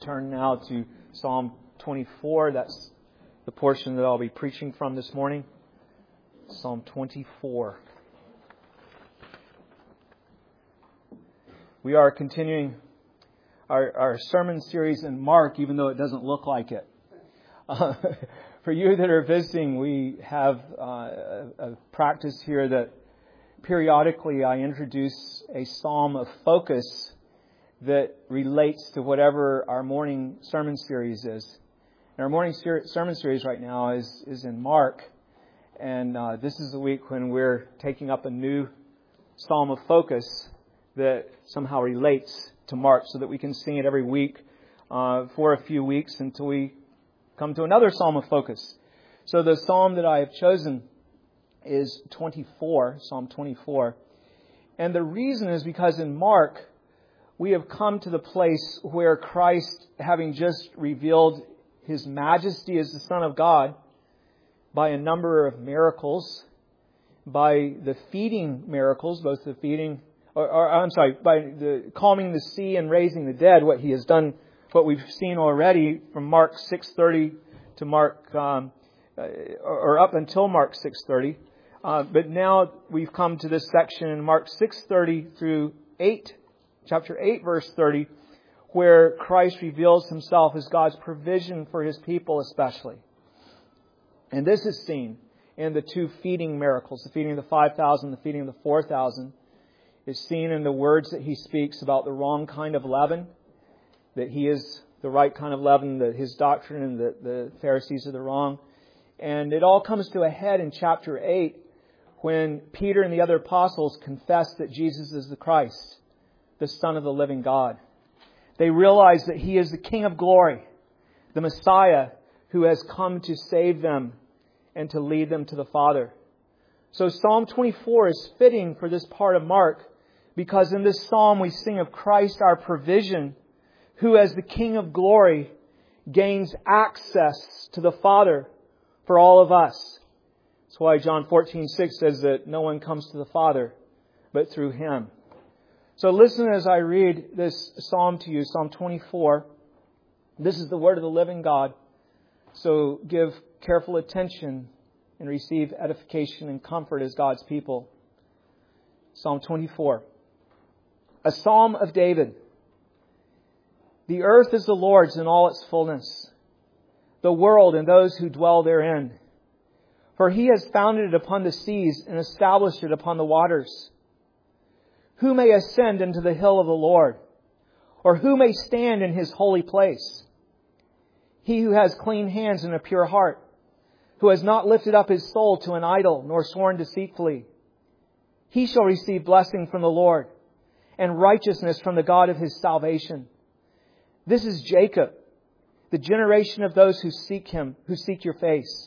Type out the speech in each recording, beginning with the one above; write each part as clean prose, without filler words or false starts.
Turn now to Psalm 24. That's the portion that I'll be preaching from this morning. Psalm 24. We are continuing our sermon series in Mark, even though it doesn't look like it. For you that are visiting, we have a practice here that periodically I introduce a psalm of focus that relates to whatever our morning sermon series is. And our morning sermon series right now is in Mark. And this is the week when we're taking up a new psalm of focus that somehow relates to Mark, so that we can sing it every week for a few weeks until we come to another psalm of focus. So the psalm that I have chosen is 24, Psalm 24. And the reason is because in Mark, we have come to the place where Christ, having just revealed His majesty as the Son of God by a number of miracles, by the feeding miracles, both the feeding, by the calming the sea and raising the dead, what He has done, what we've seen already from Mark 6:30 to Mark, or up until Mark 6:30. But now we've come to this section in Mark 6:30 through 8. Chapter 8, verse 30, where Christ reveals Himself as God's provision for His people especially. And this is seen in the two feeding miracles, the feeding of the 5,000, the feeding of the 4,000. Is seen in the words that He speaks about the wrong kind of leaven, that He is the right kind of leaven, that His doctrine and the Pharisees are the wrong. And it all comes to a head in chapter 8 when Peter and the other apostles confess that Jesus is the Christ, the Son of the living God. They realize that He is the King of glory, the Messiah who has come to save them and to lead them to the Father. So Psalm 24 is fitting for this part of Mark, because in this psalm we sing of Christ, our provision, who as the King of glory gains access to the Father for all of us. That's why John 14:6 says that no one comes to the Father but through Him. So listen as I read this psalm to you, Psalm 24. This is the word of the living God. So give careful attention and receive edification and comfort as God's people. Psalm 24. A psalm of David. The earth is the Lord's in all its fullness, the world and those who dwell therein. For He has founded it upon the seas and established it upon the waters. Who may ascend into the hill of the Lord? Or who may stand in His holy place? He who has clean hands and a pure heart, who has not lifted up his soul to an idol, nor sworn deceitfully. He shall receive blessing from the Lord, and righteousness from the God of his salvation. This is Jacob, the generation of those who seek Him, who seek your face.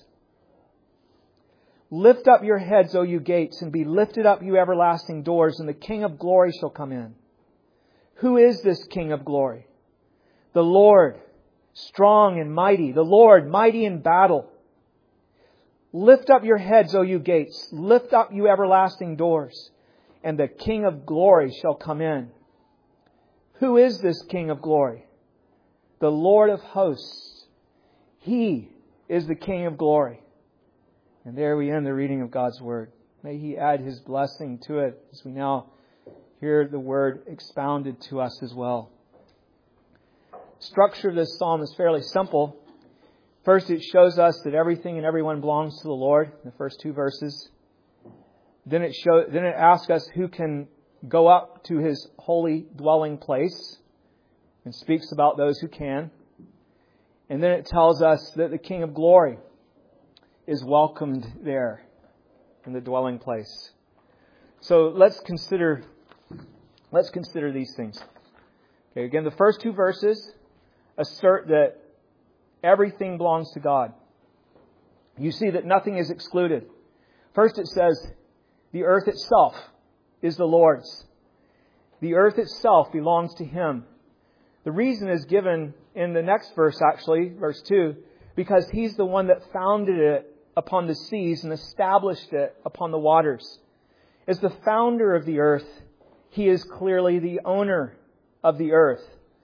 Lift up your heads, O you gates, and be lifted up, you everlasting doors, and the King of glory shall come in. Who is this King of glory? The Lord, strong and mighty, the Lord, mighty in battle. Lift up your heads, O you gates. Lift up, you everlasting doors, and the King of glory shall come in. Who is this King of glory? The Lord of hosts. He is the King of glory. And there we end the reading of God's Word. May He add His blessing to it as we now hear the Word expounded to us as well. Structure of this psalm is fairly simple. First, it shows us that everything and everyone belongs to the Lord, in the first two verses. Then it asks us who can go up to His holy dwelling place, and speaks about those who can. And then it tells us that the King of glory is welcomed there in the dwelling place. So let's consider these things. Okay, again, the first two verses assert that everything belongs to God. You see that nothing is excluded. First it says, the earth itself is the Lord's. The earth itself belongs to Him. The reason is given in the next verse, actually, verse 2, because He's the one that founded it upon the seas and established it upon the waters. As the founder of the earth, He is clearly the owner of the earth.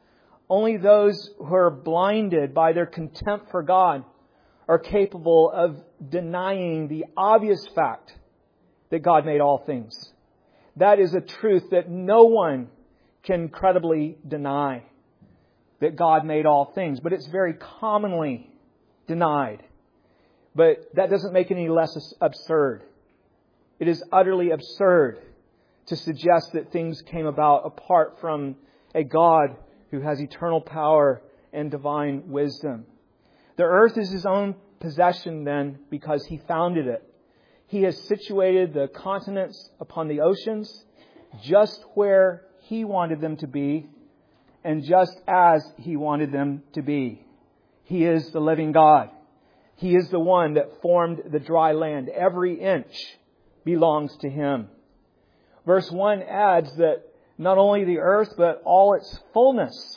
Only those who are blinded by their contempt for God are capable of denying the obvious fact that God made all things. That is a truth that no one can credibly deny, that God made all things. But it's very commonly denied. But that doesn't make it any less absurd. It is utterly absurd to suggest that things came about apart from a God who has eternal power and divine wisdom. The earth is His own possession then because He founded it. He has situated the continents upon the oceans just where He wanted them to be and just as He wanted them to be. He is the living God. He is the one that formed the dry land. Every inch belongs to Him. Verse 1 adds that not only the earth, but all its fullness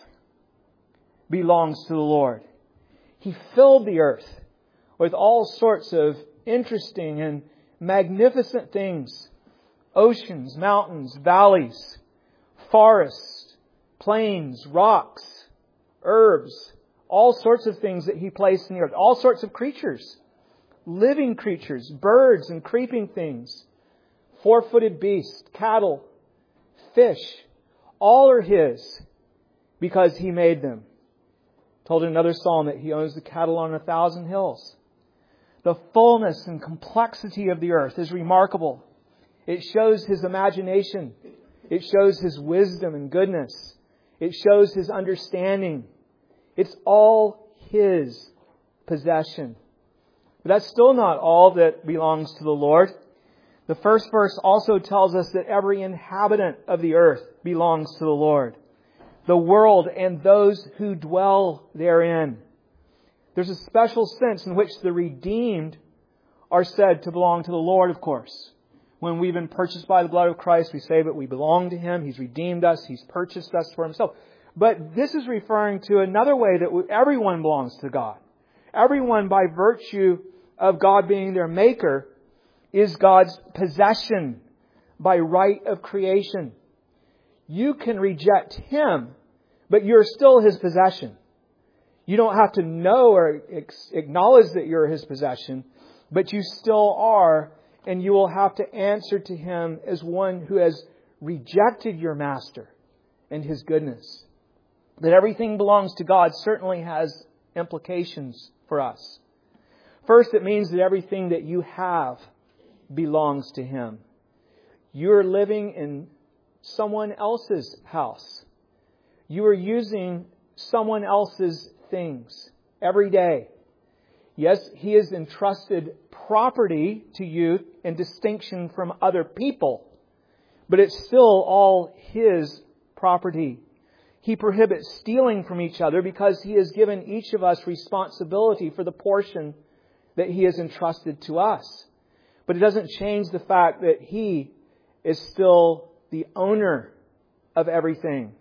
belongs to the Lord. He filled the earth with all sorts of interesting and magnificent things. Oceans, mountains, valleys, forests, plains, rocks, herbs, all sorts of things that He placed in the earth. All sorts of creatures, living creatures, birds and creeping things, four-footed beasts, cattle, fish, all are His because He made them. Told in another psalm that He owns the cattle on 1,000 hills. The fullness and complexity of the earth is remarkable. It shows His imagination. It shows His wisdom and goodness. It shows His understanding. It's all His possession. But that's still not all that belongs to the Lord. The first verse also tells us that every inhabitant of the earth belongs to the Lord. The world and those who dwell therein. There's a special sense in which the redeemed are said to belong to the Lord, of course. When we've been purchased by the blood of Christ, we say that we belong to Him. He's redeemed us. He's purchased us for Himself. But this is referring to another way that everyone belongs to God. Everyone, by virtue of God being their maker, is God's possession by right of creation. You can reject Him, but you're still His possession. You don't have to know or acknowledge that you're His possession, but you still are, and you will have to answer to Him as one who has rejected your master and His goodness. That everything belongs to God certainly has implications for us. First, it means that everything that you have belongs to Him. You're living in someone else's house. You are using someone else's things every day. Yes, He has entrusted property to you in distinction from other people, but it's still all His property. He prohibits stealing from each other because He has given each of us responsibility for the portion that He has entrusted to us. But it doesn't change the fact that He is still the owner of everything.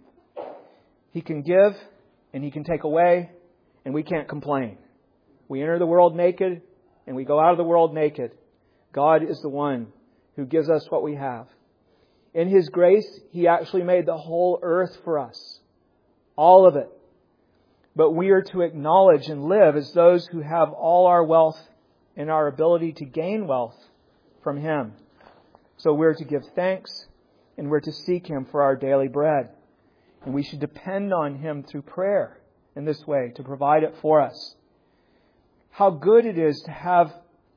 He can give and He can take away, and we can't complain. We enter the world naked and we go out of the world naked. God is the one who gives us what we have. In His grace, He actually made the whole earth for us. All of it. But we are to acknowledge and live as those who have all our wealth and our ability to gain wealth from Him. So we're to give thanks and we're to seek Him for our daily bread. And we should depend on Him through prayer in this way to provide it for us. How good He is to have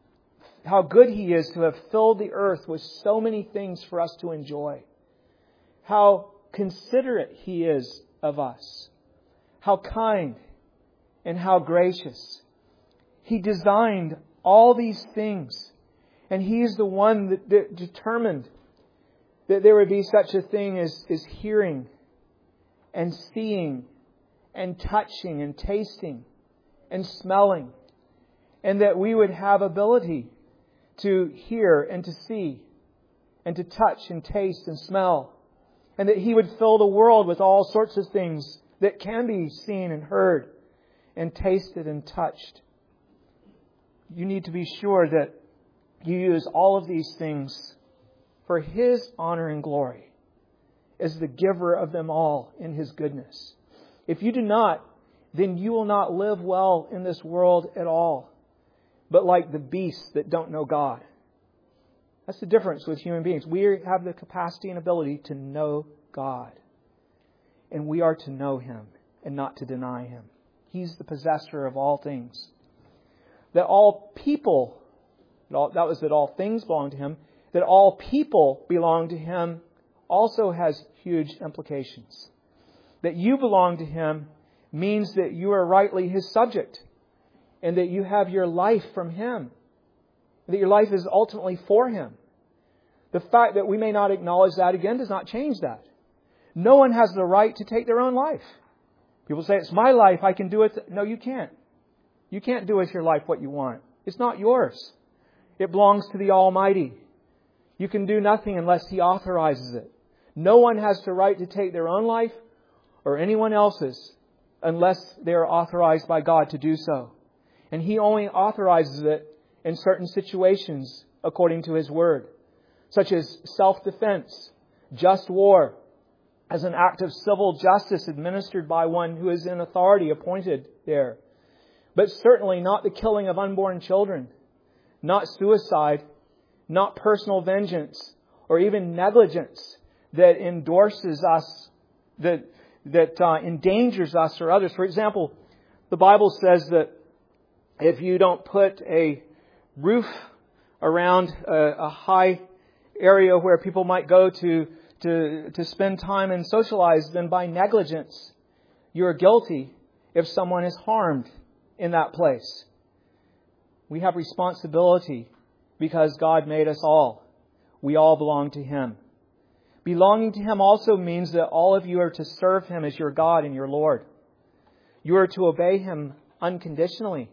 filled the earth with so many things for us to enjoy. How considerate He is of us. How kind and how gracious. He designed all these things, and He is the one that determined that there would be such a thing as hearing and seeing and touching and tasting and smelling, and that we would have ability to hear and to see and to touch and taste and smell, and that He would fill the world with all sorts of things that can be seen and heard and tasted and touched. You need to be sure that you use all of these things for His honor and glory as the giver of them all in His goodness. If you do not, then you will not live well in this world at all, but like the beasts that don't know God. That's the difference with human beings. We have the capacity and ability to know God. And we are to know Him and not to deny Him. He's the possessor of all things. That all people, that all things belong to Him, that all people belong to Him also has huge implications. That you belong to Him means that you are rightly His subject and that you have your life from Him. That your life is ultimately for Him. The fact that we may not acknowledge that again does not change that. No one has the right to take their own life. People say, it's my life, I can do it. No, you can't. You can't do with your life what you want. It's not yours. It belongs to the Almighty. You can do nothing unless He authorizes it. No one has the right to take their own life or anyone else's unless they are authorized by God to do so. And He only authorizes it in certain situations according to His Word, such as self-defense, just war, as an act of civil justice administered by one who is in authority appointed there. But certainly not the killing of unborn children, not suicide, not personal vengeance, or even negligence that endorses us, that endangers us or others. For example, the Bible says that if you don't put a roof around a high area where people might go to spend time and socialize, then by negligence, you're guilty if someone is harmed in that place. We have responsibility because God made us all. We all belong to Him. Belonging to Him also means that all of you are to serve Him as your God and your Lord. You are to obey Him unconditionally.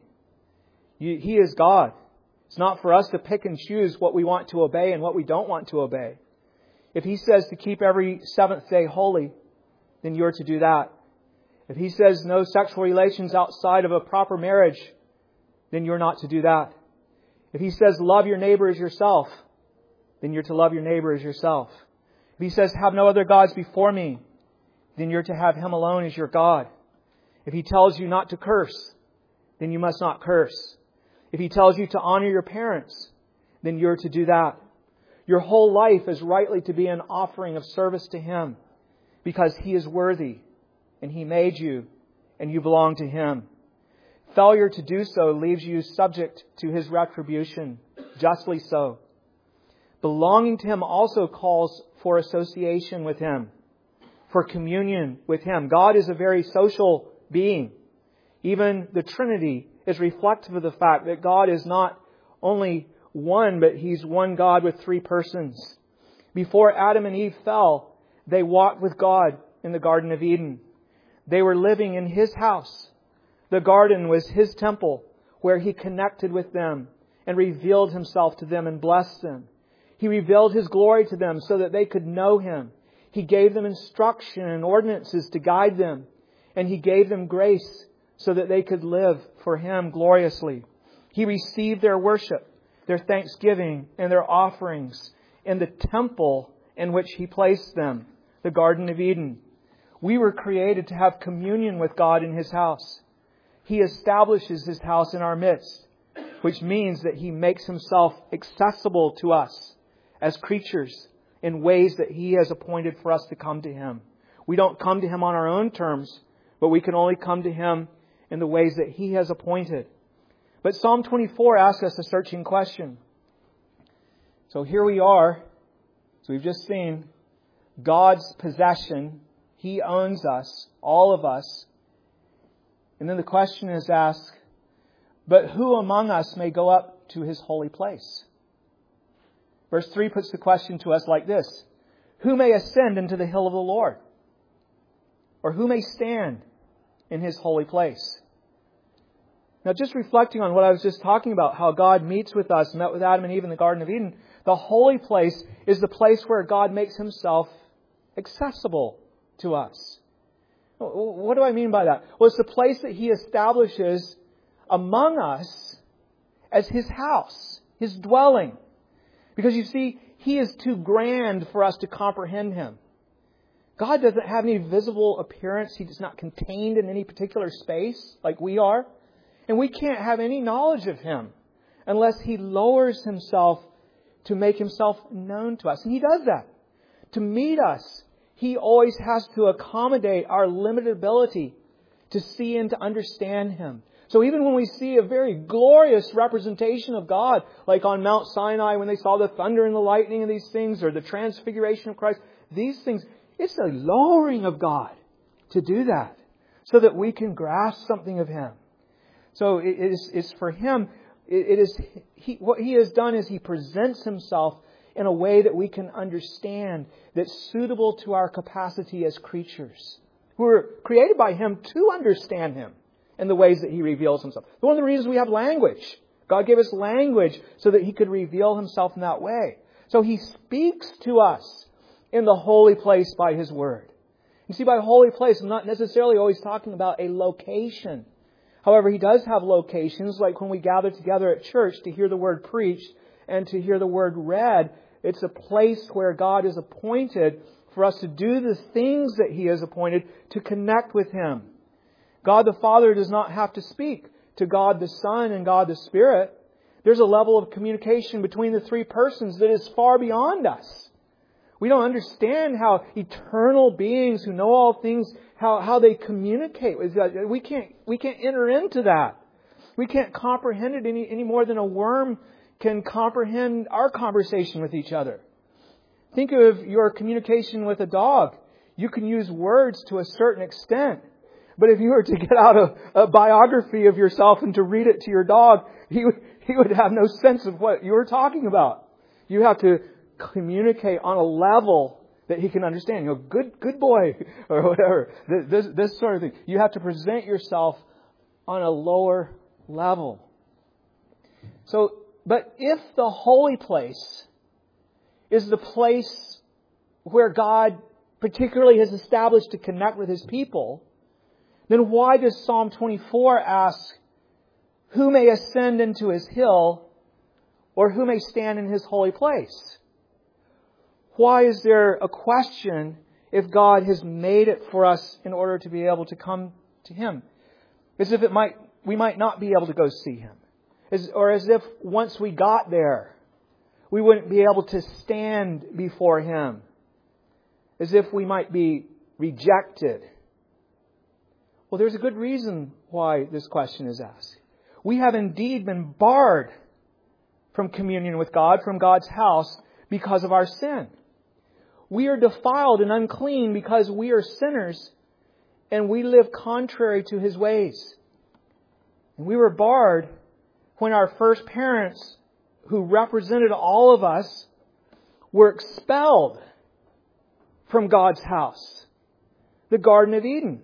He is God. It's not for us to pick and choose what we want to obey and what we don't want to obey. If He says to keep every seventh day holy, then you're to do that. If He says no sexual relations outside of a proper marriage, then you're not to do that. If He says love your neighbor as yourself, then you're to love your neighbor as yourself. If He says have no other gods before me, then you're to have Him alone as your God. If He tells you not to curse, then you must not curse. If He tells you to honor your parents, then you're to do that. Your whole life is rightly to be an offering of service to Him because He is worthy and He made you and you belong to Him. Failure to do so leaves you subject to His retribution, justly so. Belonging to Him also calls for association with Him, for communion with Him. God is a very social being. Even the Trinity is reflective of the fact that God is not only one, but He's one God with three persons. Before Adam and Eve fell, they walked with God in the Garden of Eden. They were living in His house. The garden was His temple where He connected with them and revealed Himself to them and blessed them. He revealed His glory to them so that they could know Him. He gave them instruction and ordinances to guide them. And He gave them grace so that they could live for Him gloriously. He received their worship, their thanksgiving, and their offerings in the temple in which He placed them, the Garden of Eden. We were created to have communion with God in His house. He establishes His house in our midst, which means that He makes Himself accessible to us as creatures in ways that He has appointed for us to come to Him. We don't come to Him on our own terms, but we can only come to Him in the ways that He has appointed. But Psalm 24 asks us a searching question. So here we are. So we've just seen God's possession. He owns us, all of us. And then the question is asked, but who among us may go up to His holy place? Verse 3 puts the question to us like this. Who may ascend into the hill of the Lord? Or who may stand in His holy place? Now, just reflecting on what I was just talking about, how God meets with us, met with Adam and Eve in the Garden of Eden, the holy place is the place where God makes Himself accessible to us. What do I mean by that? Well, it's the place that He establishes among us as His house, His dwelling. Because you see, He is too grand for us to comprehend Him. God doesn't have any visible appearance. He is not contained in any particular space like we are. And we can't have any knowledge of Him unless He lowers Himself to make Himself known to us. And He does that. To meet us, He always has to accommodate our limited ability to see and to understand Him. So even when we see a very glorious representation of God, like on Mount Sinai when they saw the thunder and the lightning and these things, or the transfiguration of Christ, these things, it's a lowering of God to do that so that we can grasp something of Him. So it's for Him, what He has done is He presents Himself in a way that we can understand, that's suitable to our capacity as creatures who were created by Him to understand Him in the ways that He reveals Himself. One of the reasons we have language. God gave us language so that He could reveal Himself in that way. So He speaks to us in the holy place by His Word. You see, by holy place, I'm not necessarily always talking about a location. However, He does have locations, like when we gather together at church to hear the Word preached and to hear the Word read. It's a place where God is appointed for us to do the things that He has appointed to connect with Him. God the Father does not have to speak to God the Son and God the Spirit. There's a level of communication between the three persons that is far beyond us. We don't understand how eternal beings who know all things, how they communicate with God. We can't enter into that. We can't comprehend it any more than a worm can comprehend our conversation with each other. Think of your communication with a dog. You can use words to a certain extent. But if you were to get out a biography of yourself and to read it to your dog, he would have no sense of what you were talking about. You have to communicate on a level that he can understand. You know, good boy, or whatever. This sort of thing. You have to present yourself on a lower level. So, but if the holy place is the place where God particularly has established to connect with His people, then why does Psalm 24 ask, who may ascend into His hill, or who may stand in His holy place? Why is there a question if God has made it for us in order to be able to come to Him? As if we might not be able to go see Him. Or as if once we got there, we wouldn't be able to stand before Him. As if we might be rejected. Well, there's a good reason why this question is asked. We have indeed been barred from communion with God, from God's house, because of our sin. We are defiled and unclean because we are sinners and we live contrary to His ways. And we were barred when our first parents, who represented all of us, were expelled from God's house, the Garden of Eden,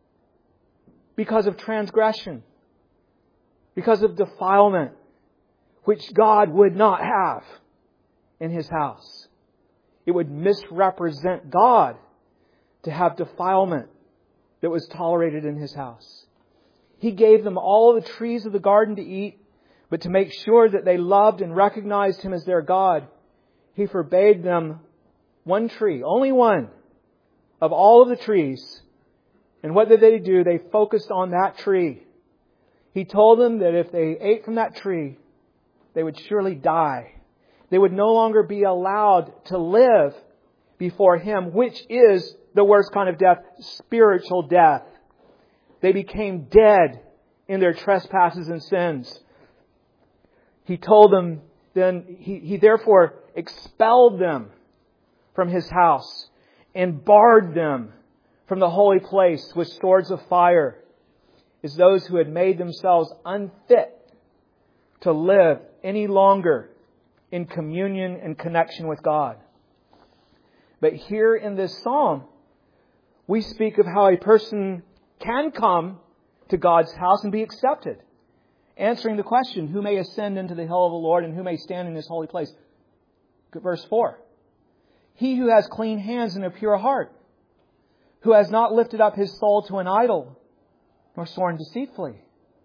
because of transgression, because of defilement, which God would not have in His house. It would misrepresent God to have defilement that was tolerated in His house. He gave them all the trees of the garden to eat, but to make sure that they loved and recognized Him as their God, He forbade them one tree, only one, of all of the trees. And what did they do? They focused on that tree. He told them that if they ate from that tree, they would surely die. They would no longer be allowed to live before Him, which is the worst kind of death, spiritual death. They became dead in their trespasses and sins. He told them, then He therefore expelled them from His house and barred them from the holy place with swords of fire, as those who had made themselves unfit to live any longer in communion and connection with God. But here in this psalm, we speak of how a person can come to God's house and be accepted, answering the question, who may ascend into the hill of the Lord and who may stand in His holy place? Verse 4. He who has clean hands and a pure heart, who has not lifted up his soul to an idol, nor sworn deceitfully.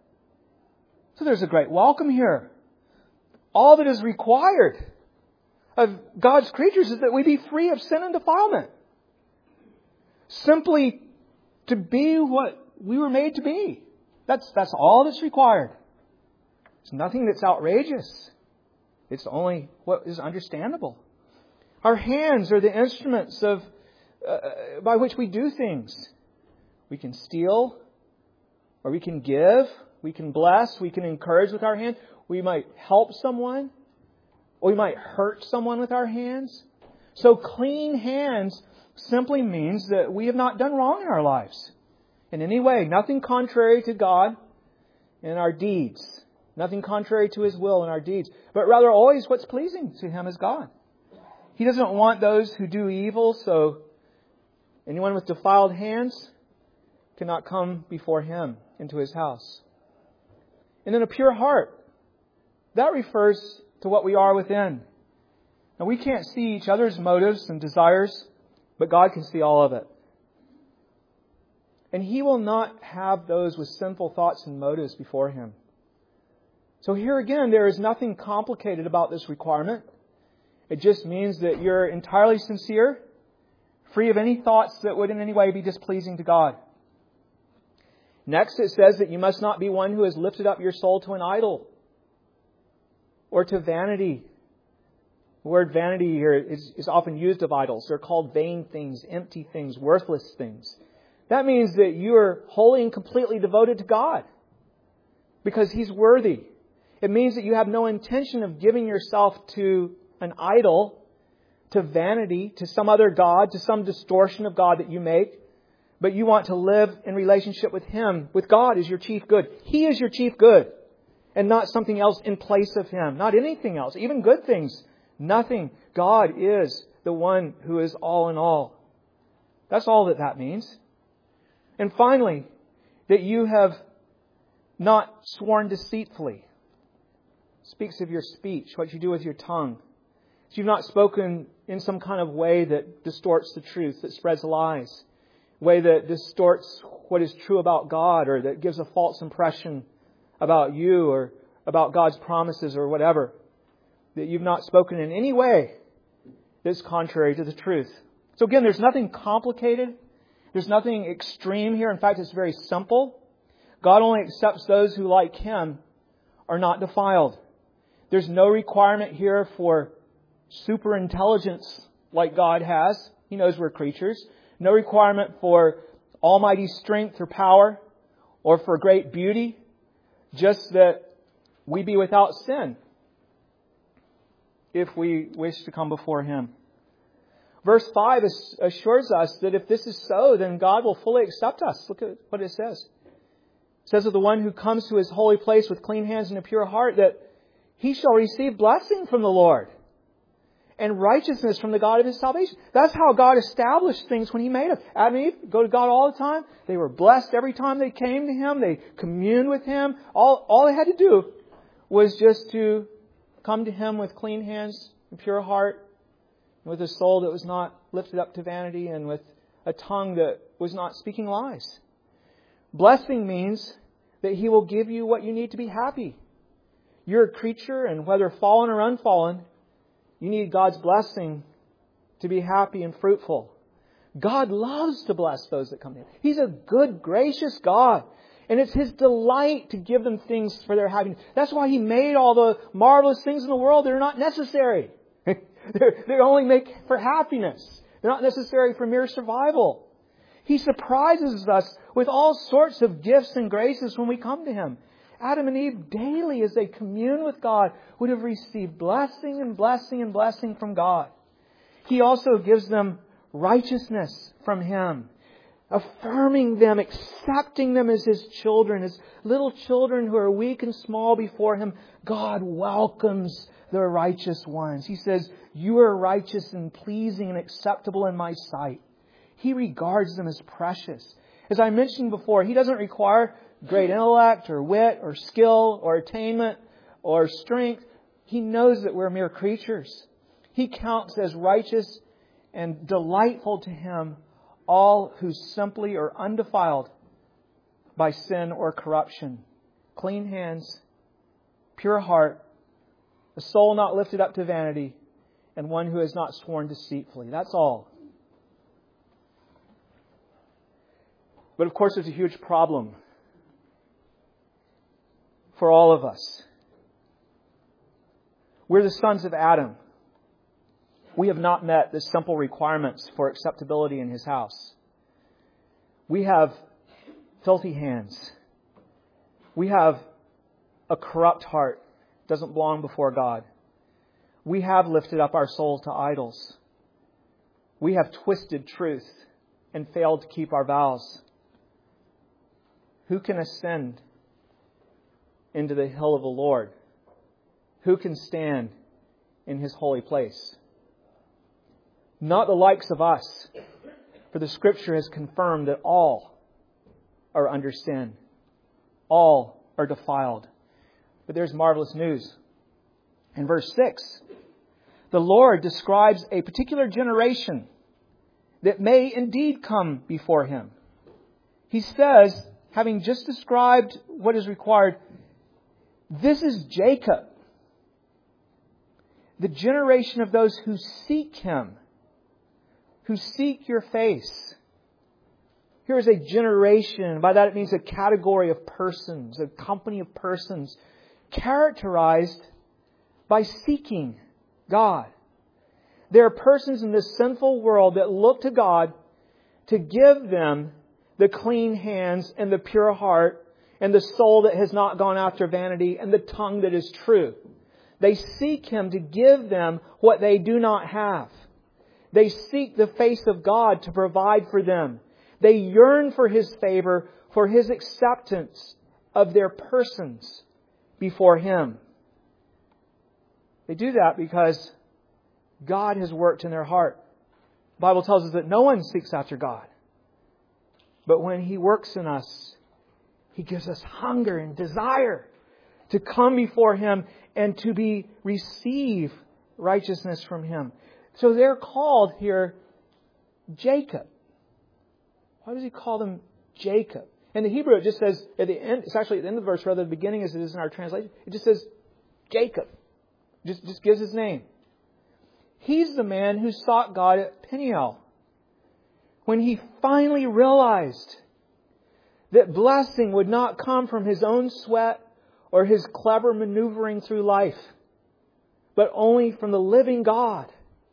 So there's a great welcome here. All that is required of God's creatures is that we be free of sin and defilement. simply to be what we were made to be. That's all that's required. It's nothing that's outrageous. It's only what is understandable. Our hands are the instruments of by which we do things. We can steal, or we can give, we can bless, we can encourage with our hands. We might help someone, or we might hurt someone with our hands. So clean hands simply means that we have not done wrong in our lives in any way. Nothing contrary to God in our deeds. Nothing contrary to His will in our deeds. But rather always what's pleasing to Him as God. He doesn't want those who do evil, so anyone with defiled hands cannot come before Him into His house. And then a pure heart. That refers to what we are within. Now we can't see each other's motives and desires, but God can see all of it. And He will not have those with sinful thoughts and motives before Him. So here again, there is nothing complicated about this requirement. It just means that you're entirely sincere, free of any thoughts that would in any way be displeasing to God. Next, it says that you must not be one who has lifted up your soul to an idol or to vanity. The word vanity here is often used of idols. They're called vain things, empty things, worthless things. That means that you are wholly and completely devoted to God because He's worthy. It means that you have no intention of giving yourself to an idol, to vanity, to some other God, to some distortion of God that you make. But you want to live in relationship with Him, with God as your chief good. He is your chief good and not something else in place of Him. Not anything else, even good things. Nothing. God is the one who is all in all. That's all that means. And finally, that you have not sworn deceitfully. Speaks of your speech, what you do with your tongue. So you've not spoken in some kind of way that distorts the truth, that spreads lies. A way that distorts what is true about God, or that gives a false impression about you or about God's promises or whatever. That you've not spoken in any way that's contrary to the truth. So again, there's nothing complicated. There's nothing extreme here. In fact, it's very simple. God only accepts those who, like Him, are not defiled. There's no requirement here for super intelligence like God has. He knows we're creatures. No requirement for almighty strength or power or for great beauty. Just that we be without sin if we wish to come before Him. Verse 5 assures us that if this is so, then God will fully accept us. Look at what it says. It says of the one who comes to His holy place with clean hands and a pure heart that he shall receive blessing from the Lord and righteousness from the God of his salvation. That's how God established things when He made them. Adam and Eve go to God all the time. They were blessed every time they came to Him. They communed with Him. All they had to do was just to come to Him with clean hands and pure heart, with a soul that was not lifted up to vanity, and with a tongue that was not speaking lies. Blessing means that He will give you what you need to be happy. You're a creature, and whether fallen or unfallen, you need God's blessing to be happy and fruitful. God loves to bless those that come to Him. He's a good, gracious God. And it's His delight to give them things for their happiness. That's why He made all the marvelous things in the world that are not necessary. They only make for happiness. They're not necessary for mere survival. He surprises us with all sorts of gifts and graces when we come to Him. Adam and Eve daily, as they commune with God, would have received blessing and blessing and blessing from God. He also gives them righteousness from Him, affirming them, accepting them as His children, as little children who are weak and small before Him. God welcomes the righteous ones. He says, "You are righteous and pleasing and acceptable in My sight." He regards them as precious. As I mentioned before, He doesn't require great intellect or wit or skill or attainment or strength. He knows that we're mere creatures. He counts as righteous and delightful to Him all who simply are undefiled by sin or corruption. Clean hands, pure heart, a soul not lifted up to vanity, and one who has not sworn deceitfully. That's all. But of course, there's a huge problem for all of us. We're the sons of Adam. We have not met the simple requirements for acceptability in His house. We have filthy hands. We have a corrupt heart. Doesn't belong before God. We have lifted up our soul to idols. We have twisted truth and failed to keep our vows. Who can ascend into the hill of the Lord? Who can stand in His holy place? Not the likes of us, for the Scripture has confirmed that all are under sin. All are defiled. But there's marvelous news. In verse 6, the Lord describes a particular generation that may indeed come before Him. He says, having just described what is required, this is Jacob, the generation of those who seek Him, who seek your face. Here is a generation. By that it means a category of persons, a company of persons characterized by seeking God. There are persons in this sinful world that look to God to give them the clean hands and the pure heart and the soul that has not gone after vanity and the tongue that is true. They seek Him to give them what they do not have. They seek the face of God to provide for them. They yearn for His favor, for His acceptance of their persons before Him. They do that because God has worked in their heart. The Bible tells us that no one seeks after God. But when He works in us, He gives us hunger and desire to come before Him and to receive righteousness from Him. So they're called here Jacob. Why does He call them Jacob? In the Hebrew, it just says at the end. It's actually at the end of the verse rather than the beginning, as it is in our translation. It just says Jacob. Just gives his name. He's the man who sought God at Peniel. When he finally realized that blessing would not come from his own sweat or his clever maneuvering through life, but only from the living God.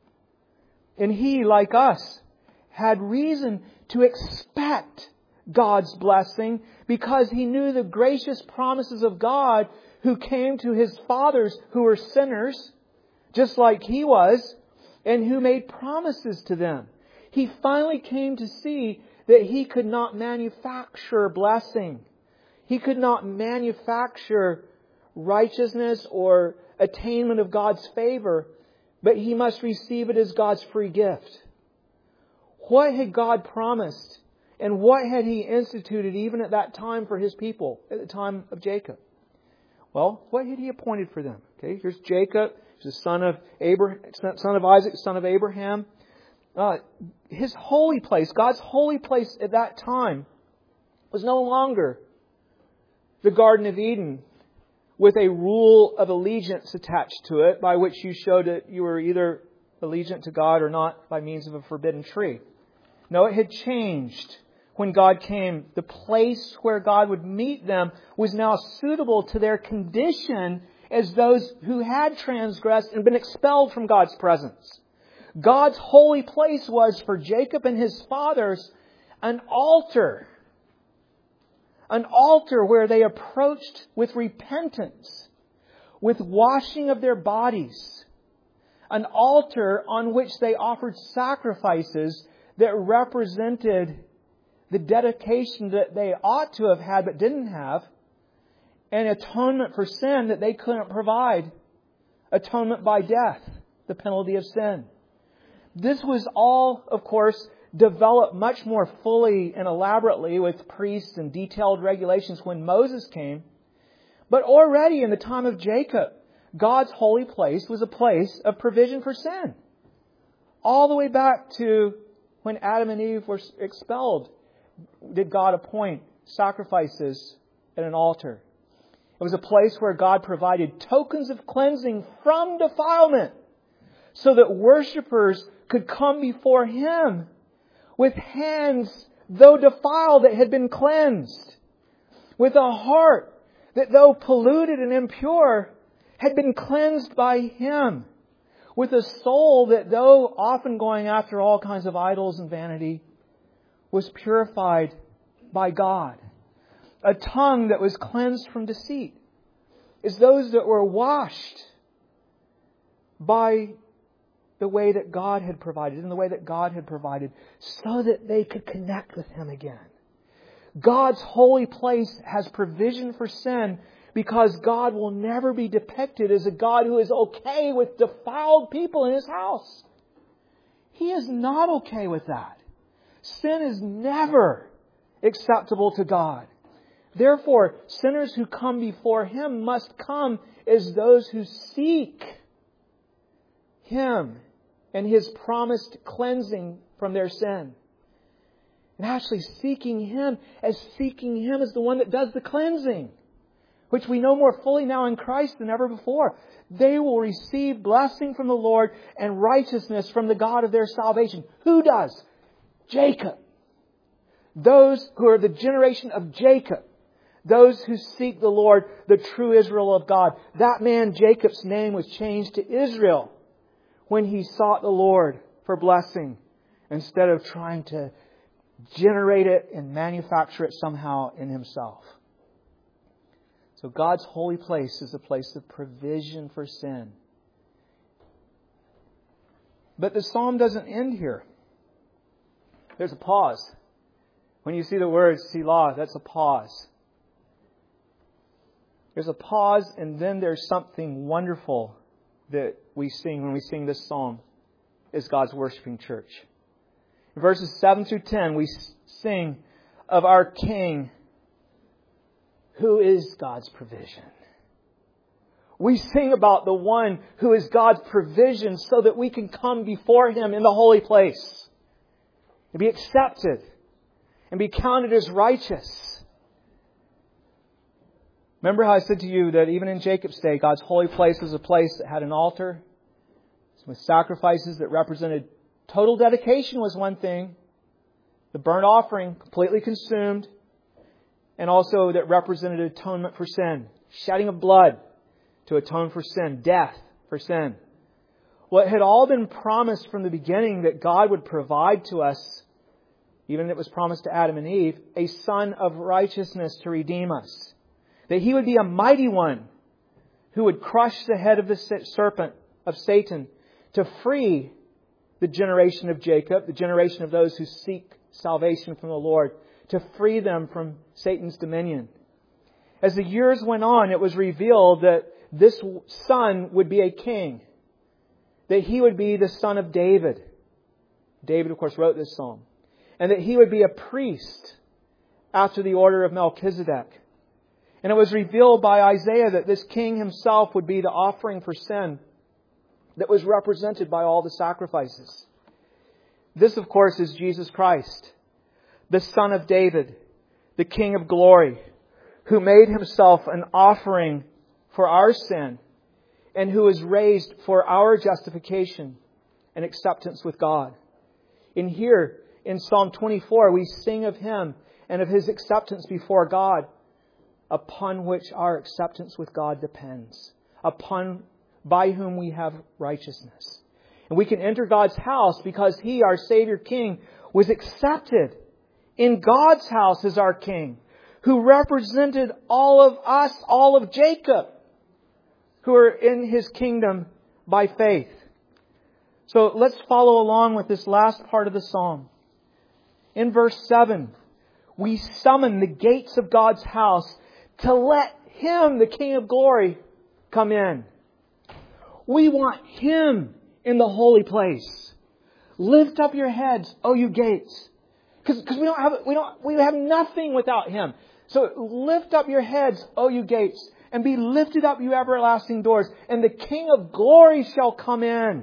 And he, like us, had reason to expect God's blessing because he knew the gracious promises of God who came to his fathers who were sinners, just like he was, and who made promises to them. He finally came to see that he could not manufacture blessing. He could not manufacture righteousness or attainment of God's favor, but he must receive it as God's free gift. What had God promised? And what had He instituted even at that time for His people, at the time of Jacob? Well, what had He appointed for them? Okay, here's Jacob. He's the son of Isaac, son of Abraham. His holy place, God's holy place at that time, was no longer the Garden of Eden with a rule of allegiance attached to it by which you showed that you were either allegiant to God or not by means of a forbidden tree. No, it had changed when God came. The place where God would meet them was now suitable to their condition as those who had transgressed and been expelled from God's presence. God's holy place was for Jacob and his fathers an altar. An altar where they approached with repentance, with washing of their bodies. An altar on which they offered sacrifices that represented the dedication that they ought to have had but didn't have, and atonement for sin that they couldn't provide. Atonement by death, the penalty of sin. This was all, of course, developed much more fully and elaborately with priests and detailed regulations when Moses came. But already in the time of Jacob, God's holy place was a place of provision for sin. All the way back to when Adam and Eve were expelled, did God appoint sacrifices at an altar. It was a place where God provided tokens of cleansing from defilement so that worshipers could come before Him with hands though defiled, that had been cleansed. With a heart that, though polluted and impure, had been cleansed by Him. With a soul that, though often going after all kinds of idols and vanity, was purified by God. A tongue that was cleansed from deceit. Is those that were washed by the way that God had provided, in the way that God had provided, so that they could connect with Him again. God's holy place has provision for sin because God will never be depicted as a God who is okay with defiled people in His house. He is not okay with that. Sin is never acceptable to God. Therefore, sinners who come before Him must come as those who seek Him and His promised cleansing from their sin. And actually seeking Him as the one that does the cleansing, which we know more fully now in Christ than ever before. They will receive blessing from the Lord and righteousness from the God of their salvation. Who does? Jacob. Those who are the generation of Jacob. Those who seek the Lord, the true Israel of God. That man, Jacob's name was changed to Israel when he sought the Lord for blessing instead of trying to generate it and manufacture it somehow in himself. So God's holy place is a place of provision for sin. But the psalm doesn't end here. There's a pause. When you see the word Selah, that's a pause. There's a pause, and then there's something wonderful that we sing when we sing this psalm as God's worshiping church. In verses 7 through 10, we sing of our King, who is God's provision. We sing about the one who is God's provision so that we can come before Him in the holy place and be accepted and be counted as righteous. Remember how I said to you that even in Jacob's day, God's holy place was a place that had an altar with sacrifices that represented total dedication was one thing, the burnt offering completely consumed, and also that represented atonement for sin, shedding of blood to atone for sin, death for sin. What had all been promised from the beginning that God would provide to us, even it was promised to Adam and Eve, a son of righteousness to redeem us. That He would be a mighty one who would crush the head of the serpent, of Satan, to free the generation of Jacob, the generation of those who seek salvation from the Lord, to free them from Satan's dominion. As the years went on, it was revealed that this son would be a king. That he would be the son of David. David, of course, wrote this psalm. And that he would be a priest after the order of Melchizedek. And it was revealed by Isaiah that this king himself would be the offering for sin that was represented by all the sacrifices. This, of course, is Jesus Christ, the Son of David, the King of glory, who made Himself an offering for our sin and who was raised for our justification and acceptance with God. In here, in Psalm 24, we sing of Him and of His acceptance before God, upon which our acceptance with God depends, by whom we have righteousness. And we can enter God's house because He, our Savior King, was accepted in God's house as our King, who represented all of us, all of Jacob, who are in His kingdom by faith. So let's follow along with this last part of the psalm. In verse 7, we summon the gates of God's house to let Him, the King of glory, come in. We want Him in the holy place. Lift up your heads, O you gates. Because we have nothing without Him. So lift up your heads, O you gates, and be lifted up, you everlasting doors, and the King of glory shall come in.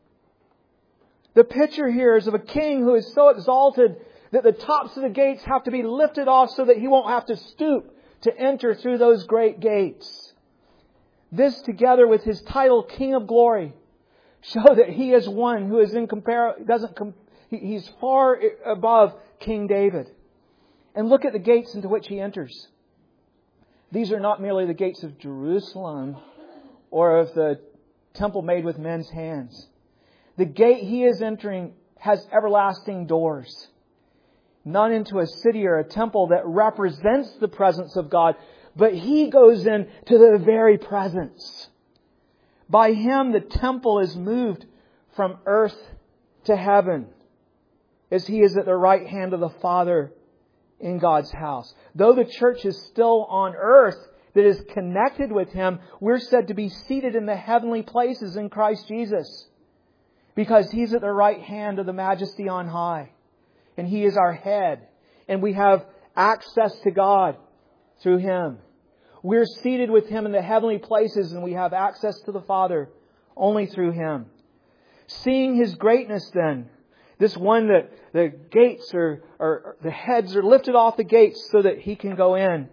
The picture here is of a king who is so exalted that the tops of the gates have to be lifted off so that he won't have to stoop to enter through those great gates. This, together with his title, King of Glory, show that He is one who is He's far above King David. And look at the gates into which He enters. These are not merely the gates of Jerusalem or of the temple made with men's hands. The gate He is entering has everlasting doors. Not into a city or a temple that represents the presence of God, but He goes in to the very presence. By Him, the temple is moved from earth to heaven, as He is at the right hand of the Father in God's house. Though the church is still on earth that is connected with Him, we're said to be seated in the heavenly places in Christ Jesus, because He's at the right hand of the Majesty on high. And He is our head. And we have access to God through Him. We're seated with Him in the heavenly places, and we have access to the Father only through Him. Seeing His greatness then, this one that the gates or the heads are lifted off the gates so that He can go in.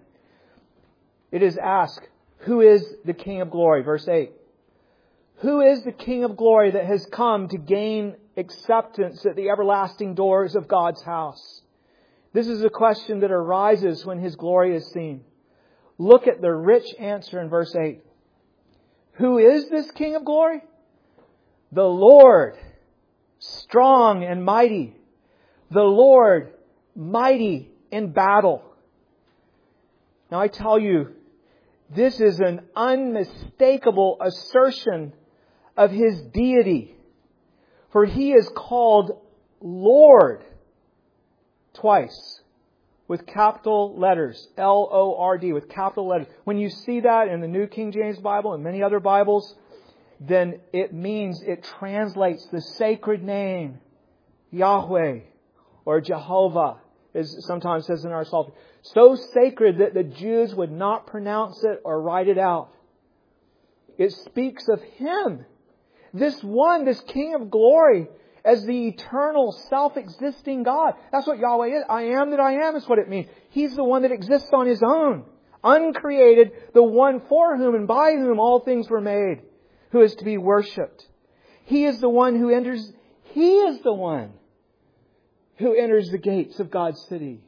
It is asked, who is the King of glory? Verse 8. Who is the King of glory that has come to gain acceptance at the everlasting doors of God's house? This is a question that arises when His glory is seen. Look at the rich answer in verse 8. Who is this King of glory? The Lord, strong and mighty. The Lord, mighty in battle. Now I tell you, this is an unmistakable assertion of His deity. For He is called Lord twice with capital letters. L-O-R-D with capital letters. When you see that in the New King James Bible and many other Bibles, then it means, it translates the sacred name Yahweh or Jehovah, as it sometimes says in our Psalter. So sacred that the Jews would not pronounce it or write it out. It speaks of Him, this one, this King of glory, as the eternal, self-existing God. That's what Yahweh is. I am that I am is what it means. He's the one that exists on His own, uncreated, the one for whom and by whom all things were made, who is to be worshipped. He is the one who enters. He is the one who enters the gates of God's city.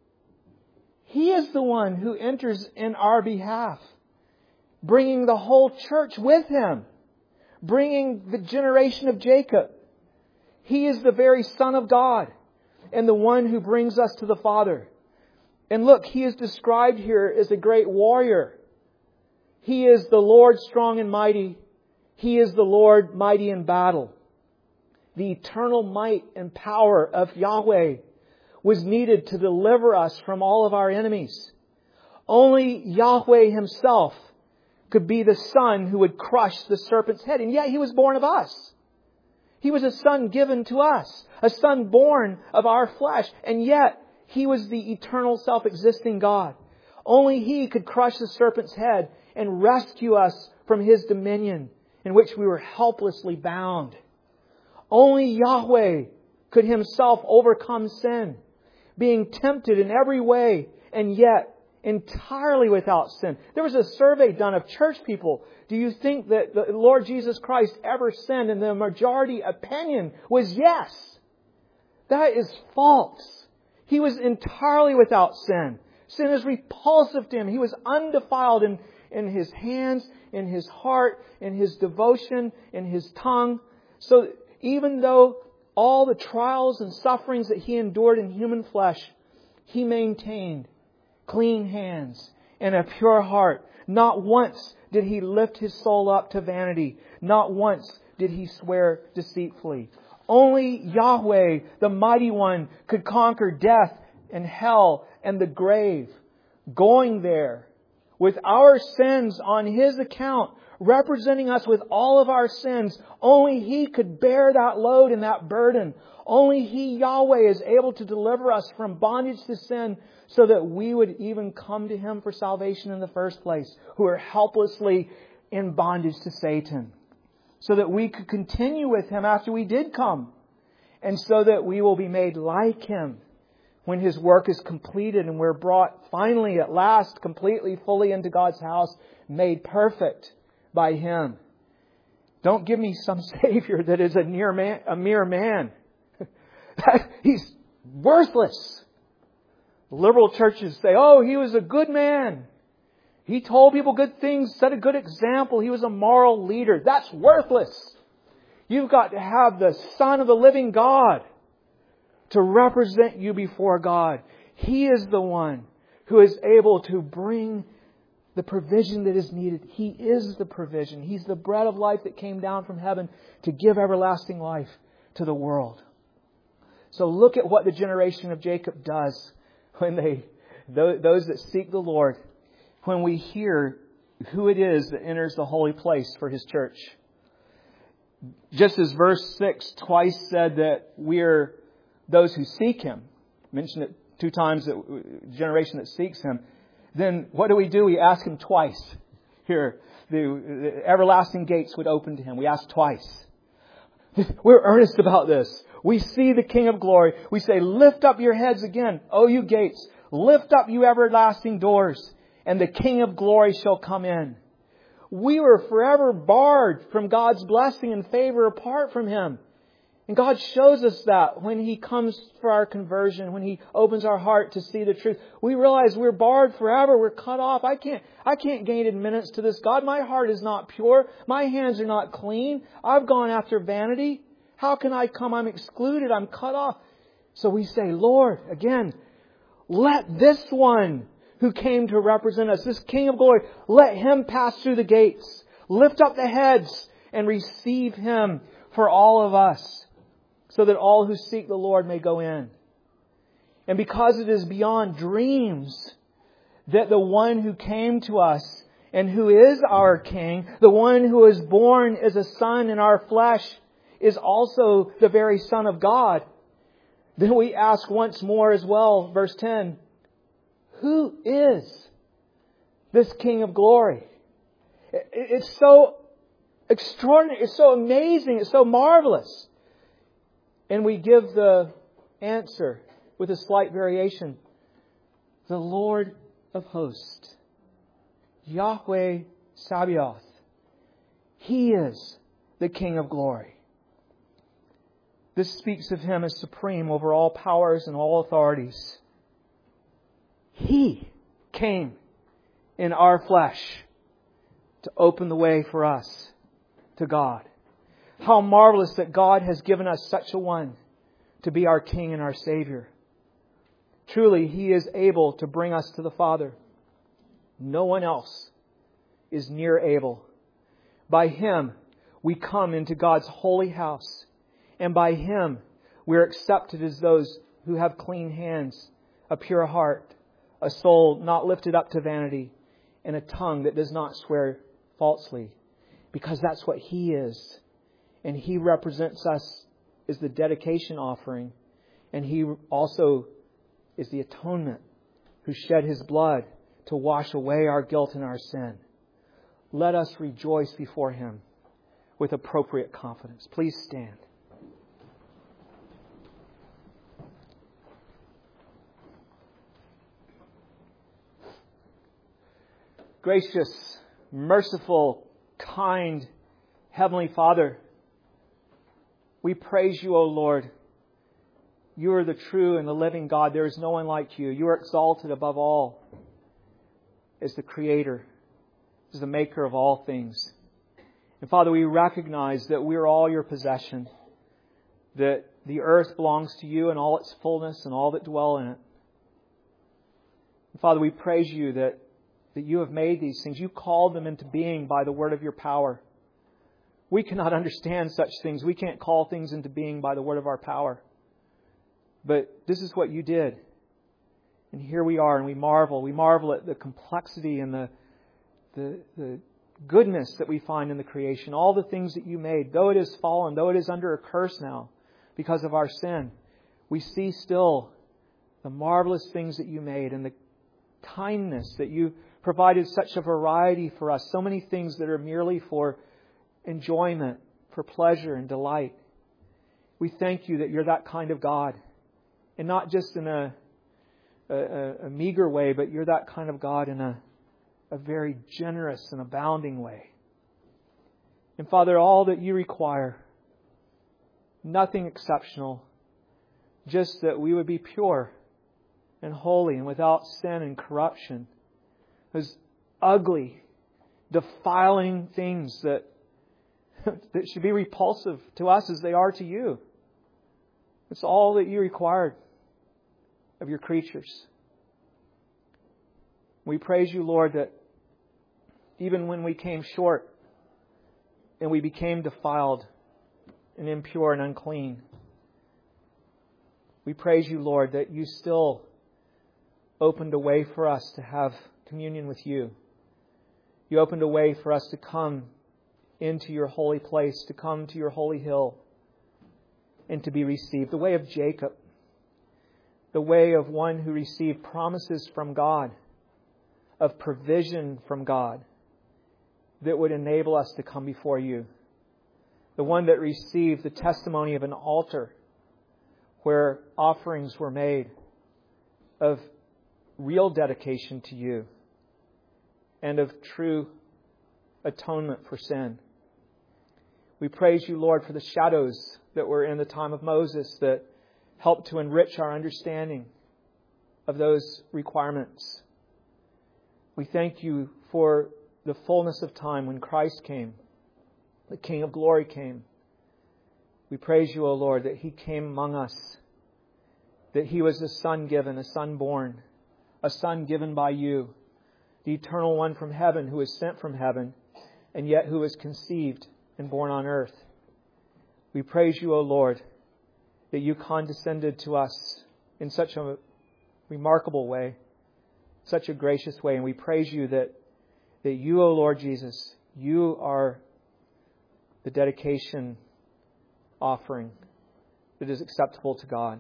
He is the one who enters in our behalf, bringing the whole church with Him, bringing the generation of Jacob. He is the very Son of God and the one who brings us to the Father. And look, He is described here as a great warrior. He is the Lord strong and mighty. He is the Lord mighty in battle. The eternal might and power of Yahweh was needed to deliver us from all of our enemies. Only Yahweh Himself could be the Son who would crush the serpent's head. And yet He was born of us. He was a Son given to us. A Son born of our flesh. And yet He was the eternal self-existing God. Only He could crush the serpent's head and rescue us from His dominion, in which we were helplessly bound. Only Yahweh could Himself overcome sin, being tempted in every way and yet entirely without sin. There was a survey done of church people. Do you think that the Lord Jesus Christ ever sinned? And the majority opinion was yes. That is false. He was entirely without sin. Sin is repulsive to Him. He was undefiled in His hands, in His heart, in His devotion, in His tongue. So even though all the trials and sufferings that He endured in human flesh, He maintained clean hands and a pure heart. Not once did He lift His soul up to vanity. Not once did He swear deceitfully. Only Yahweh, the Mighty One, could conquer death and hell and the grave. Going there with our sins on His account, representing us with all of our sins. Only He could bear that load and that burden. Only He, Yahweh, is able to deliver us from bondage to sin so that we would even come to Him for salvation in the first place, who are helplessly in bondage to Satan. So that we could continue with Him after we did come. And so that we will be made like Him when His work is completed and we're brought finally, at last, completely, fully into God's house, made perfect by Him. Don't give me some Savior that is a mere man. He's worthless. Liberal churches say, oh, he was a good man. He told people good things, set a good example. He was a moral leader. That's worthless. You've got to have the Son of the living God to represent you before God. He is the one who is able to bring the provision that is needed. He is the provision. He's the bread of life that came down from heaven to give everlasting life to the world. So look at what the generation of Jacob does when those that seek the Lord, when we hear who it is that enters the holy place for His church. Just as verse 6 twice said that we're those who seek Him, mentioned it 2 times, that generation that seeks Him, then what do? We ask Him twice. Here, the everlasting gates would open to Him. We ask twice. We're earnest about this. We see the King of glory. We say, lift up your heads again, O you gates. Lift up, you everlasting doors, and the King of glory shall come in. We were forever barred from God's blessing and favor apart from Him. And God shows us that when He comes for our conversion, when He opens our heart to see the truth. We realize we're barred forever. We're cut off. I can't gain admittance to this God. My heart is not pure. My hands are not clean. I've gone after vanity. How can I come? I'm excluded. I'm cut off. So we say, Lord, again, let this one who came to represent us, this King of glory, let Him pass through the gates. Lift up the heads and receive Him for all of us, so that all who seek the Lord may go in. And because it is beyond dreams that the one who came to us and who is our King, the one who was born as a son in our flesh, is also the very Son of God, then we ask once more as well, verse 10, who is this King of glory? It's so extraordinary, it's so amazing, it's so marvelous. And we give the answer with a slight variation. The Lord of hosts, Yahweh Sabaoth. He is the King of glory. This speaks of Him as supreme over all powers and all authorities. He came in our flesh to open the way for us to God. How marvelous that God has given us such a one to be our King and our Savior. Truly, He is able to bring us to the Father. No one else is near able. By Him, we come into God's holy house. And by Him, we're accepted as those who have clean hands, a pure heart, a soul not lifted up to vanity, and a tongue that does not swear falsely. Because that's what He is. And He represents us as the dedication offering. And He also is the atonement who shed His blood to wash away our guilt and our sin. Let us rejoice before Him with appropriate confidence. Please stand. Gracious, merciful, kind, Heavenly Father, we praise You, O Lord. You are the true and the living God. There is no one like You. You are exalted above all as the Creator, as the Maker of all things. And Father, we recognize that we are all Your possession, that the earth belongs to You and all its fullness and all that dwell in it. And Father, we praise You that You have made these things. You called them into being by the word of Your power. We cannot understand such things. We can't call things into being by the word of our power. But this is what You did. And here we are, and we marvel. We marvel at the complexity and the goodness that we find in the creation. All the things that You made, though it is fallen, though it is under a curse now because of our sin, we see still the marvelous things that You made and the kindness that You provided such a variety for us. So many things that are merely for enjoyment, for pleasure and delight. We thank You that You're that kind of God. And not just in a meager way, but You're that kind of God in a very generous and abounding way. And Father, all that You require, nothing exceptional, just that we would be pure and holy and without sin and corruption. Those ugly, defiling things that should be repulsive to us as they are to you. It's all that you required of your creatures. We praise you, Lord, that even when we came short and we became defiled and impure and unclean, we praise you, Lord, that you still opened a way for us to have communion with you. You opened a way for us to come into your holy place, to come to your holy hill, and to be received. The way of Jacob, the way of one who received promises from God, of provision from God, that would enable us to come before you. The one that received the testimony of an altar where offerings were made of real dedication to you and of true atonement for sin. We praise you, Lord, for the shadows that were in the time of Moses that helped to enrich our understanding of those requirements. We thank you for the fullness of time when Christ came, the King of glory came. We praise you, O Lord, that He came among us, that He was a Son given, a Son born, a Son given by you, the Eternal One from heaven who was sent from heaven, and yet who was conceived and born on earth. We praise you, O Lord, that you condescended to us in such a remarkable way, such a gracious way. And we praise you that you, O Lord Jesus, you are the dedication offering that is acceptable to God.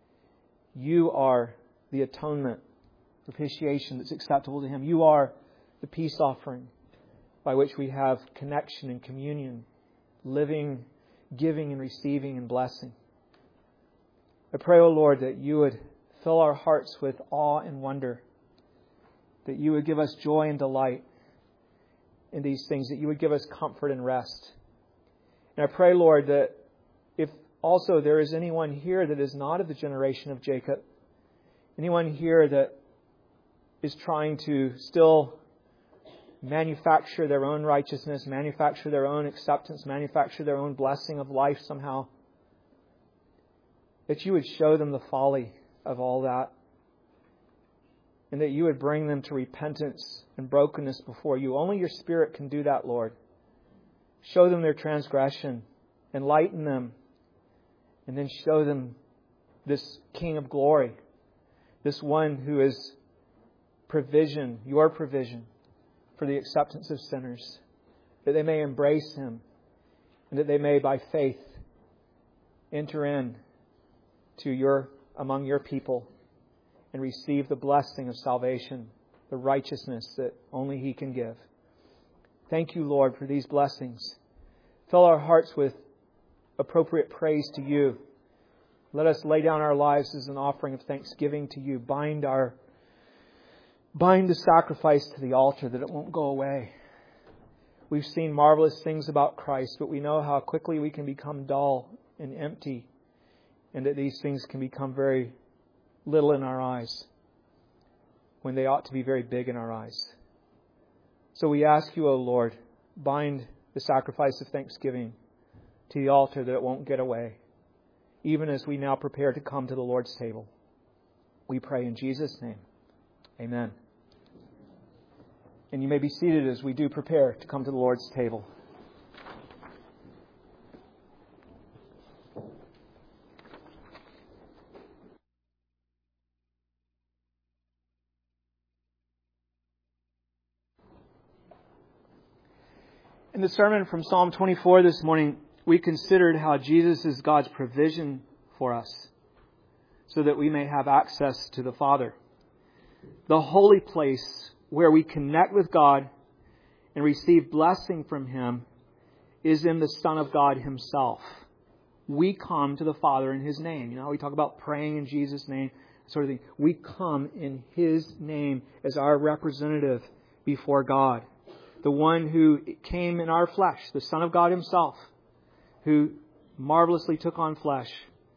You are the atonement, propitiation that's acceptable to Him. You are the peace offering by which we have connection and communion, living, giving and receiving and blessing. I pray, O Lord, that you would fill our hearts with awe and wonder, that you would give us joy and delight in these things, that you would give us comfort and rest. And I pray, Lord, that if also there is anyone here that is not of the generation of Jacob, anyone here that is trying to still manufacture their own righteousness, manufacture their own acceptance, manufacture their own blessing of life somehow, that you would show them the folly of all that, and that you would bring them to repentance and brokenness before you. Only your Spirit can do that, Lord. Show them their transgression, enlighten them, and then show them this King of glory, this one who is provision, your provision for the acceptance of sinners, that they may embrace Him and that they may by faith enter in to among your people and receive the blessing of salvation, the righteousness that only He can give. Thank you, Lord, for these blessings. Fill our hearts with appropriate praise to you. Let us lay down our lives as an offering of thanksgiving to you. Bind the sacrifice to the altar that it won't go away. We've seen marvelous things about Christ, but we know how quickly we can become dull and empty, and that these things can become very little in our eyes when they ought to be very big in our eyes. So we ask you, O Lord, bind the sacrifice of thanksgiving to the altar that it won't get away, even as we now prepare to come to the Lord's table. We pray in Jesus' name. Amen. And you may be seated as we do prepare to come to the Lord's table. In the sermon from Psalm 24 this morning, we considered how Jesus is God's provision for us so that we may have access to the Father. The holy place where we connect with God and receive blessing from Him is in the Son of God Himself. We come to the Father in His name. You know, we talk about praying in Jesus' name, sort of thing. We come in His name as our representative before God. The one who came in our flesh, the Son of God Himself, who marvelously took on flesh,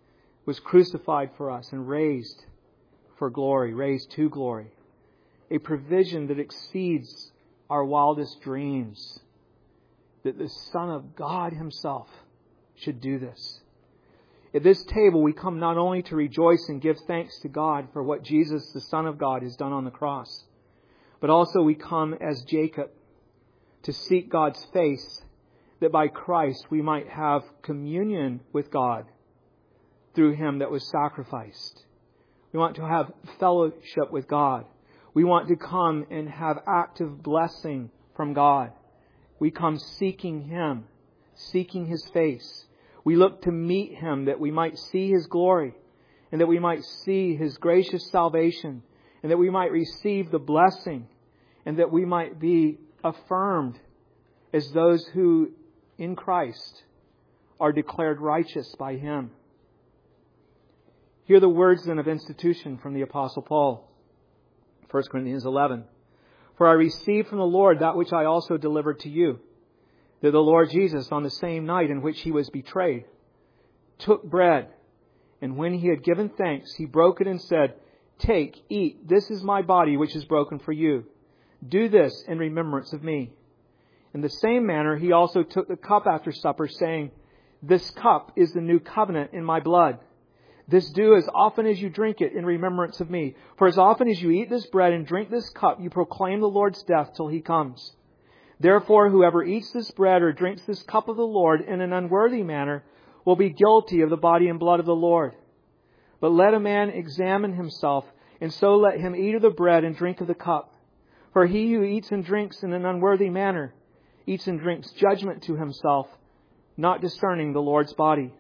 was crucified for us and raised for glory, raised to glory. A provision that exceeds our wildest dreams. That the Son of God Himself should do this. At this table we come not only to rejoice and give thanks to God for what Jesus, the Son of God, has done on the cross, but also we come as Jacob to seek God's face, that by Christ we might have communion with God through Him that was sacrificed. We want to have fellowship with God. We want to come and have active blessing from God. We come seeking Him, seeking His face. We look to meet Him that we might see His glory and that we might see His gracious salvation and that we might receive the blessing and that we might be affirmed as those who in Christ are declared righteous by Him. Hear the words then of institution from the Apostle Paul. 1 Corinthians 11. For I received from the Lord that which I also delivered to you, that the Lord Jesus, on the same night in which He was betrayed, took bread, and when He had given thanks, He broke it and said, Take, eat, this is my body which is broken for you. Do this in remembrance of me. In the same manner, He also took the cup after supper, saying, This cup is the new covenant in my blood. This do as often as you drink it in remembrance of me. For as often as you eat this bread and drink this cup, you proclaim the Lord's death till He comes. Therefore, whoever eats this bread or drinks this cup of the Lord in an unworthy manner will be guilty of the body and blood of the Lord. But let a man examine himself, and so let him eat of the bread and drink of the cup. For he who eats and drinks in an unworthy manner eats and drinks judgment to himself, not discerning the Lord's body.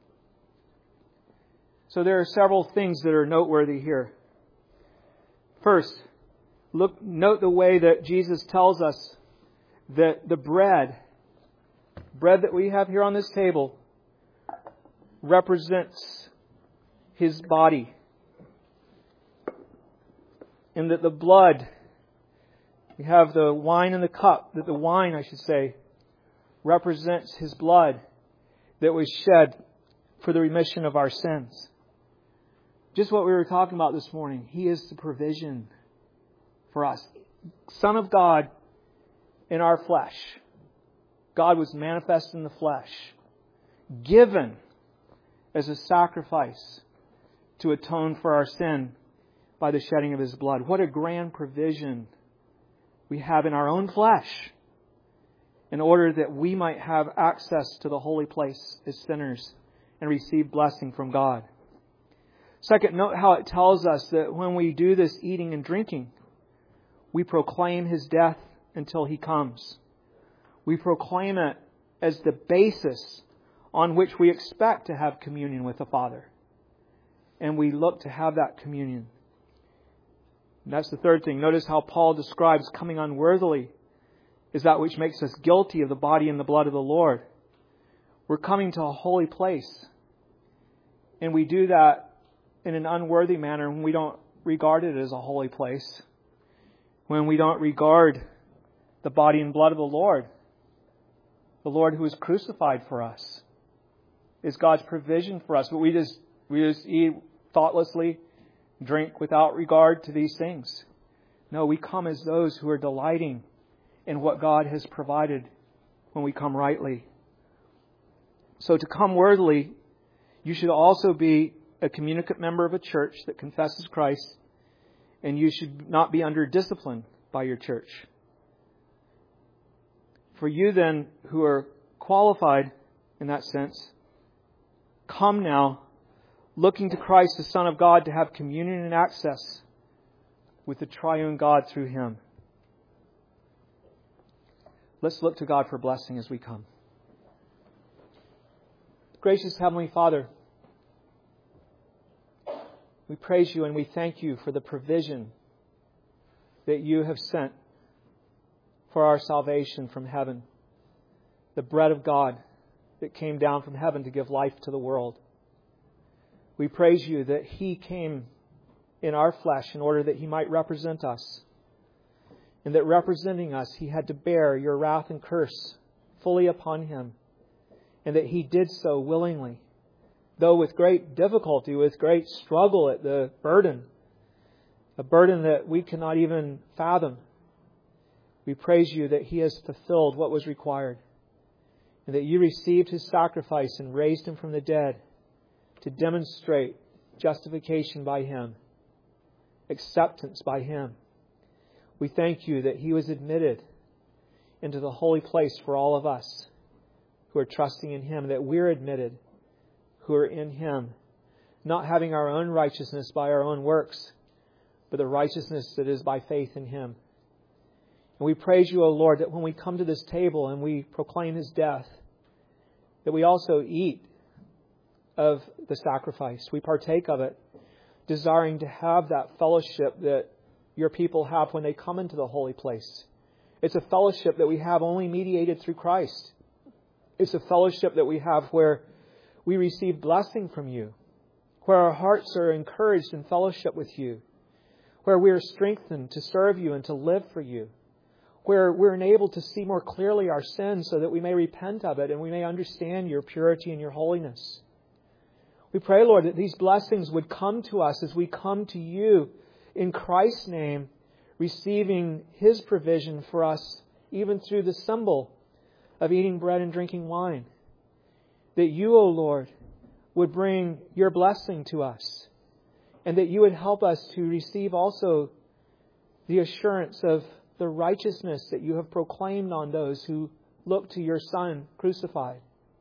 So there are several things that are noteworthy here. First, note the way that Jesus tells us that the bread that we have here on this table represents His body. And that the blood, we have the wine in the cup, that the wine, I should say, represents His blood that was shed for the remission of our sins. Just what we were talking about this morning. He is the provision for us. Son of God in our flesh. God was manifest in the flesh. Given as a sacrifice to atone for our sin by the shedding of His blood. What a grand provision we have in our own flesh in order that we might have access to the holy place as sinners and receive blessing from God. Second, note how it tells us that when we do this eating and drinking, we proclaim His death until He comes. We proclaim it as the basis on which we expect to have communion with the Father. And we look to have that communion. And that's the third thing. Notice how Paul describes coming unworthily is that which makes us guilty of the body and the blood of the Lord. We're coming to a holy place. And we do that in an unworthy manner when we don't regard it as a holy place. When we don't regard the body and blood of the Lord who was crucified for us, is God's provision for us. But we just eat thoughtlessly, drink without regard to these things. No, we come as those who are delighting in what God has provided when we come rightly. So to come worthily, you should also be a communicant member of a church that confesses Christ, and you should not be under discipline by your church. For you then, who are qualified in that sense, come now, looking to Christ, the Son of God, to have communion and access with the triune God through Him. Let's look to God for blessing as we come. Gracious Heavenly Father, we praise You and we thank You for the provision that You have sent for our salvation from heaven. The bread of God that came down from heaven to give life to the world. We praise You that He came in our flesh in order that He might represent us. And that representing us, He had to bear Your wrath and curse fully upon Him. And that He did so willingly though with great difficulty, with great struggle at the burden, a burden that we cannot even fathom. We praise You that He has fulfilled what was required, and that You received His sacrifice and raised Him from the dead to demonstrate justification by Him, acceptance by Him. We thank You that He was admitted into the holy place for all of us who are trusting in Him, that we're admitted who are in Him, not having our own righteousness by our own works, but the righteousness that is by faith in Him. And we praise You, O Lord, that when we come to this table and we proclaim His death, that we also eat of the sacrifice. We partake of it, desiring to have that fellowship that Your people have when they come into the holy place. It's a fellowship that we have only mediated through Christ. It's a fellowship that we have where we receive blessing from You, where our hearts are encouraged in fellowship with You, where we are strengthened to serve You and to live for You, where we're enabled to see more clearly our sins so that we may repent of it and we may understand Your purity and Your holiness. We pray, Lord, that these blessings would come to us as we come to You in Christ's name, receiving His provision for us, even through the symbol of eating bread and drinking wine. That You, O Lord, would bring Your blessing to us, and that You would help us to receive also the assurance of the righteousness that You have proclaimed on those who look to Your Son crucified.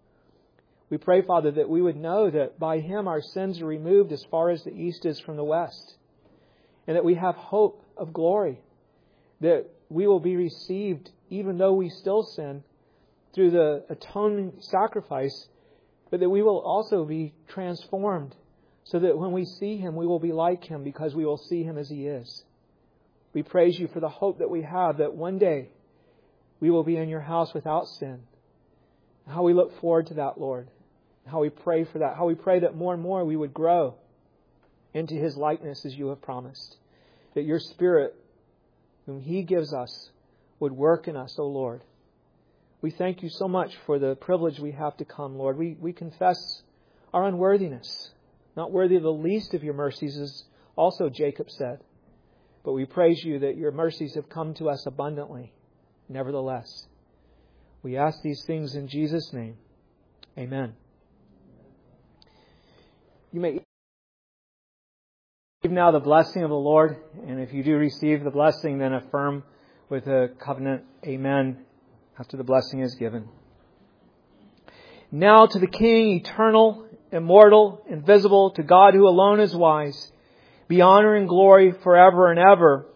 We pray, Father, that we would know that by Him our sins are removed as far as the east is from the west, and that we have hope of glory, that we will be received even though we still sin through the atoning sacrifice, but that we will also be transformed so that when we see Him, we will be like Him because we will see Him as He is. We praise You for the hope that we have that one day we will be in Your house without sin. How we look forward to that, Lord. How we pray for that. How we pray that more and more we would grow into His likeness as You have promised. That Your Spirit, whom He gives us, would work in us, O Lord. We thank You so much for the privilege we have to come, Lord. We confess our unworthiness. Not worthy of the least of Your mercies, as also Jacob said. But we praise You that Your mercies have come to us abundantly, nevertheless. We ask these things in Jesus' name. Amen. You may receive now the blessing of the Lord. And if you do receive the blessing, then affirm with a covenant, Amen, after the blessing is given. Now to the King, eternal, immortal, invisible, to God who alone is wise, be honor and glory forever and ever.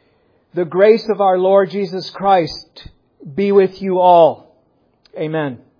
The grace of our Lord Jesus Christ be with you all. Amen.